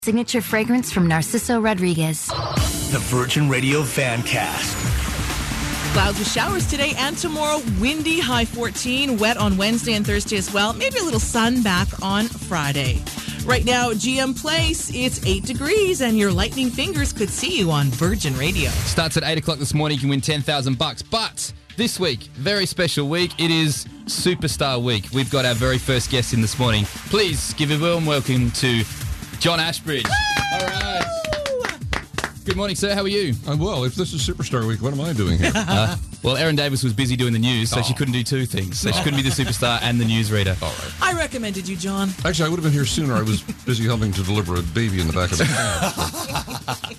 Signature fragrance from Narciso Rodriguez. The Virgin Radio Fancast. Clouds with showers today and tomorrow. Windy, high 14. Wet on Wednesday and Thursday as well. Maybe a little sun back on Friday. Right now, GM Place, it's 8 degrees and your lightning fingers could see you on Virgin Radio. Starts at 8 o'clock this morning. You can win $10,000. But this week, very special week. It is Superstar Week. We've got our very first guest in this morning. Please give a warm welcome to John Ashbridge. All right. Good morning, sir. How are you? I'm well. If this is Superstar Week, what am I doing here? Well, Erin Davis was busy doing the news, so she couldn't do two things. So she couldn't be the superstar and the newsreader. All right. I recommended you, John. Actually, I would have been here sooner. I was busy helping to deliver a baby in the back of the cab.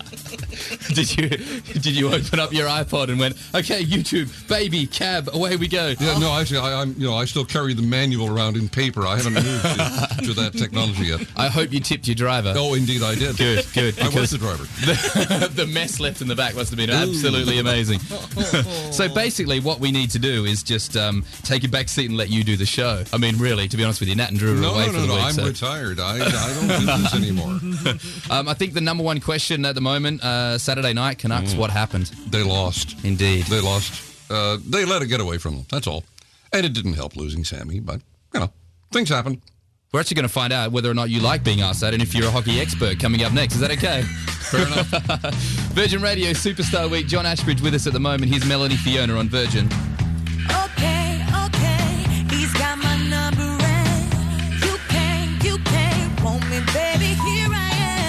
Did you open up your iPod and went, okay, YouTube, baby, cab, away we go? Yeah, no, actually, I still carry the manual around in paper. I haven't moved to that technology yet. I hope you tipped your driver. Oh, indeed, I did. Good. I was the driver. The mess left in the back must have been absolutely amazing. So basically, what we need to do is just take a back seat and let you do the show. I mean, really, to be honest with you, Nat and Drew are away for the week. I'm retired. I don't do this anymore. I think the number one question at the moment, Saturday night, Canucks, what happened? They lost. Indeed. They lost. They let it get away from them. That's all. And it didn't help losing Sammy, but, things happen. We're actually going to find out whether or not you like being asked that and if you're a hockey expert coming up next. Is that okay? Fair enough. Virgin Radio Superstar Week. John Ashbridge with us at the moment. Here's Melanie Fiona on Virgin. Okay, he's got my number and you can't want me, baby, here I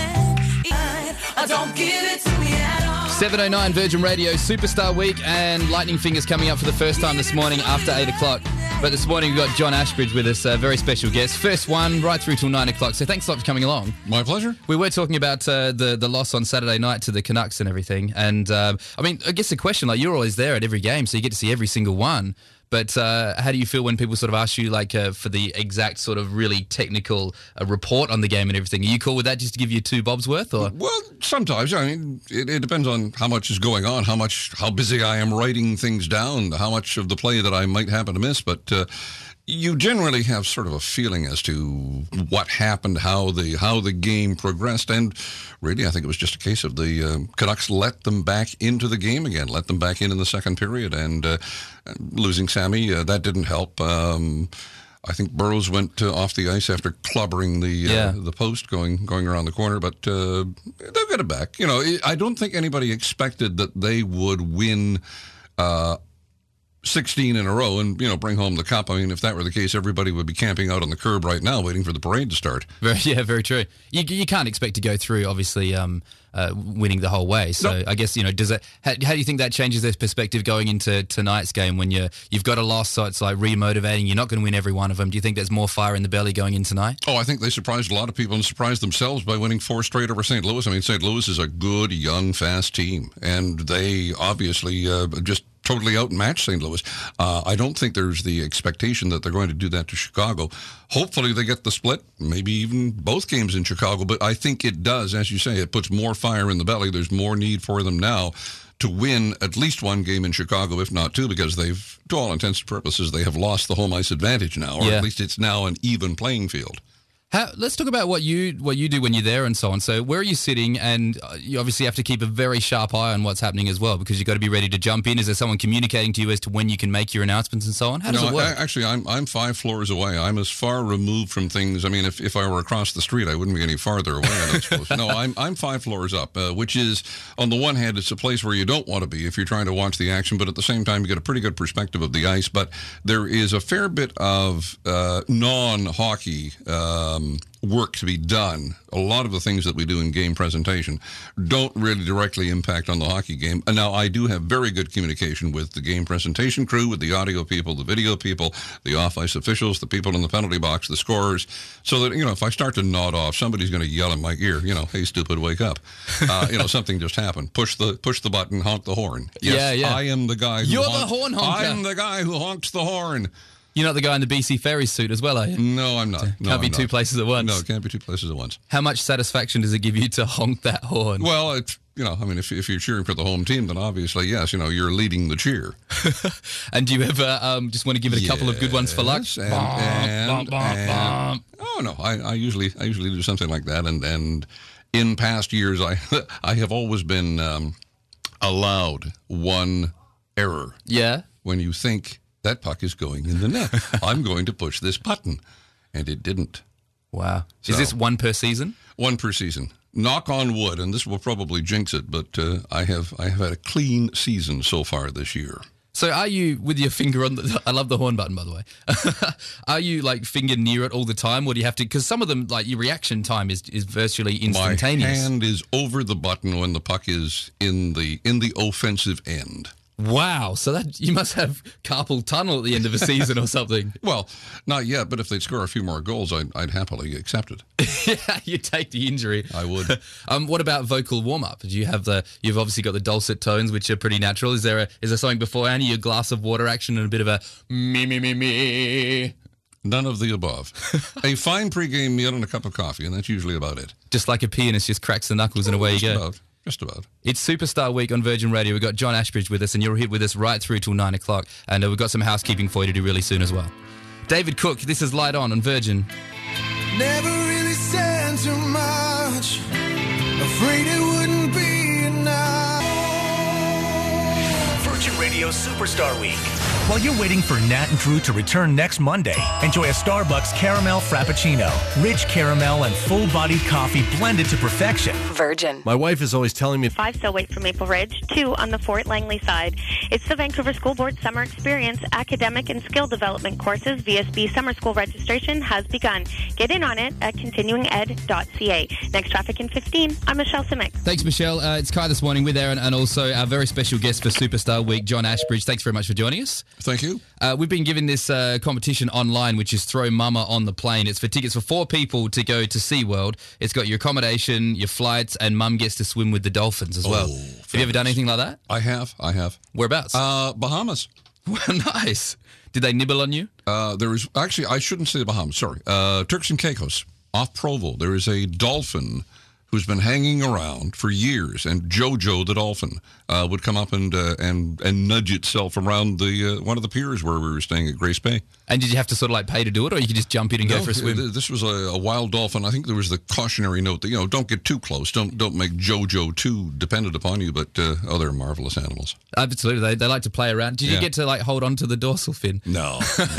am. Don't give it to me at all. 7:09 Virgin Radio Superstar Week, and Lightning Fingers coming up for the first time this morning after 8 o'clock. But this morning we've got John Ashbridge with us, a very special guest. First one right through till 9 o'clock. So thanks a lot for coming along. My pleasure. We were talking about the loss on Saturday night to the Canucks and everything. And I guess the question, you're always there at every game, so you get to see every single one. But how do you feel when people sort of ask you, for the exact sort of really technical report on the game and everything? Are you cool with that, just to give you two bobs worth? Or? Well, sometimes. I mean, it depends on how much is going on, how busy I am writing things down, how much of the play that I might happen to miss. But you generally have sort of a feeling as to what happened, how the game progressed, and really, I think it was just a case of the Canucks let them back into the game again, let them back in the second period, and losing Sammy, that didn't help. I think Burroughs went off the ice after clubbering the post going around the corner, but they'll get it back. I don't think anybody expected that they would win 16 in a row and, bring home the cup. I mean, if that were the case, everybody would be camping out on the curb right now waiting for the parade to start. Very true. You can't expect to go through, obviously, winning the whole way. So nope. I guess, how do you think that changes their perspective going into tonight's game when you've got a loss, so it's like re-motivating, you're not going to win every one of them. Do you think there's more fire in the belly going in tonight? Oh, I think they surprised a lot of people and surprised themselves by winning 4 straight over St. Louis. I mean, St. Louis is a good, young, fast team, and they obviously just totally outmatched St. Louis. I don't think there's the expectation that they're going to do that to Chicago. Hopefully they get the split, maybe even both games in Chicago, but I think it does, as you say, it puts more fire in the belly. There's more need for them now to win at least one game in Chicago, if not two, because they've, to all intents and purposes, they have lost the home ice advantage now, or at least it's now an even playing field. Let's talk about what you do when you're there and so on. So where are you sitting? And you obviously have to keep a very sharp eye on what's happening as well, because you've got to be ready to jump in. Is there someone communicating to you as to when you can make your announcements and so on? How does it work? Actually, I'm 5 floors away. I'm as far removed from things. I mean, if I were across the street, I wouldn't be any farther away, I don't suppose. No, I'm 5 floors up, which is, on the one hand, it's a place where you don't want to be if you're trying to watch the action, but at the same time, you get a pretty good perspective of the ice. But there is a fair bit of non-hockey work to be done. A lot of the things that we do in game presentation don't really directly impact on the hockey game. And now I do have very good communication with the game presentation crew, with the audio people, the video people, the off-ice officials, the people in the penalty box, the scorers, so that, if I start to nod off, somebody's going to yell in my ear, hey, stupid, wake up. Something just happened. Push the button, honk the horn. Yes, yeah. I am the guy who You're the horn honker. I'm the guy who honks the horn. You're not the guy in the BC Ferries suit as well, are you? No, I'm not. Can't be two places at once. No, it can't be two places at once. How much satisfaction does it give you to honk that horn? Well, it's, if you're cheering for the home team, then obviously, yes, you're leading the cheer. And do you ever just want to give it a couple of good ones for luck? Oh, no, I usually do something like that, and in past years, I have always been allowed one error. Yeah. When you think that puck is going in the net, I'm going to push this button, and it didn't. Wow. So, is this one per season? One per season. Knock on wood, and this will probably jinx it, but I have had a clean season so far this year. So are you with your finger on the... I love the horn button, by the way. Are you, like, finger near it all the time, or do you have to... Because some of them, like, your reaction time is virtually instantaneous. My hand is over the button when the puck is in the offensive end. Wow. So that you must have carpal tunnel at the end of a season or something. Well, not yet, but if they'd score a few more goals, I'd happily accept it. Yeah, you take the injury. I would. What about vocal warm-up? Do you have you've obviously got the dulcet tones, which are pretty natural. Is there something beforehand? Your glass of water action and a bit of a me? None of the above. A fine pregame meal and a cup of coffee, and that's usually about it. Just like a pianist just cracks the knuckles and away you go. Just about. It's Superstar Week on Virgin Radio. We've got John Ashbridge with us, and you're here with us right through till 9 o'clock. And we've got some housekeeping for you to do really soon as well. David Cook, this is Light On Virgin. Never really said too much. Afraid it wouldn't be enough. Virgin Radio Superstar Week. While you're waiting for Nat and Drew to return next Monday, enjoy a Starbucks Caramel Frappuccino. Rich caramel and full-bodied coffee blended to perfection. Virgin. My wife is always telling me 5 still wait for Maple Ridge, 2 on the Fort Langley side. It's the Vancouver School Board Summer Experience academic and skill development courses. VSB Summer School registration has begun. Get in on it at continuinged.ca. Next traffic in 15. I'm Michelle Simic. Thanks, Michelle. It's Kai this morning with Aaron and also our very special guest for Superstar Week, John Ashbridge. Thanks very much for joining us. Thank you. We've been given this competition online, which is Throw Mama on the Plane. It's for tickets for 4 people to go to SeaWorld. It's got your accommodation, your flights, and Mum gets to swim with the dolphins as well. Have you ever done anything like that? I have. Whereabouts? Bahamas. Well, nice. Did they nibble on you? There is actually, I shouldn't say the Bahamas. Sorry, Turks and Caicos, off Provo. There is a dolphin who's been hanging around for years, and Jojo the dolphin would come up and nudge itself around the one of the piers where we were staying at Grace Bay. And did you have to sort of like pay to do it, or you could just jump in and go for a swim? This was a wild dolphin. I think there was the cautionary note that don't get too close, don't make Jojo too dependent upon you. But they're marvelous animals. Absolutely, they like to play around. Did you get to like hold on to the dorsal fin? No.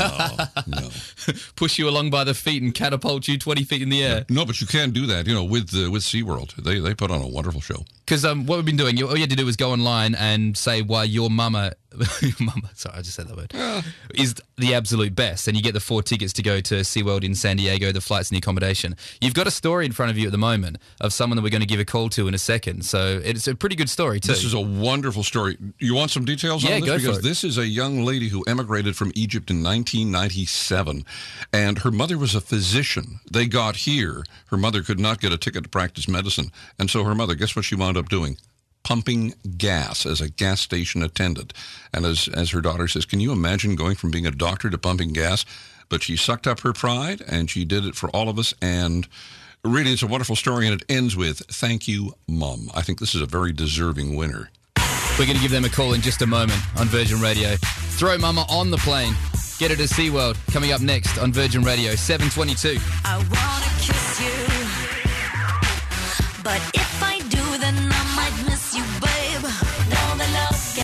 Push you along by the feet and catapult you 20 feet in the air. No, but you can do that. With SeaWorld, they put on a wonderful show. Because what we've been doing, all you had to do was go online and say why your mama, sorry, I just said that word, is the absolute best. And you get the 4 tickets to go to SeaWorld in San Diego, the flights and the accommodation. You've got a story in front of you at the moment of someone that we're going to give a call to in a second. So it's a pretty good story, too. This is a wonderful story. You want some details on this? Go because for it. This is a young lady who emigrated from Egypt in 1997. And her mother was a physician. They got here. Her mother could not get a ticket to practice medicine. And so her mother, guess what she wound up doing? Pumping gas as a gas station attendant. And as her daughter says, can you imagine going from being a doctor to pumping gas? But she sucked up her pride, and she did it for all of us. And really, it's a wonderful story, and it ends with, thank you, Mum. I think this is a very deserving winner. We're going to give them a call in just a moment on Virgin Radio. Throw Mama on the plane. Get her to SeaWorld. Coming up next on Virgin Radio, 7:22. I wanna kiss you, but if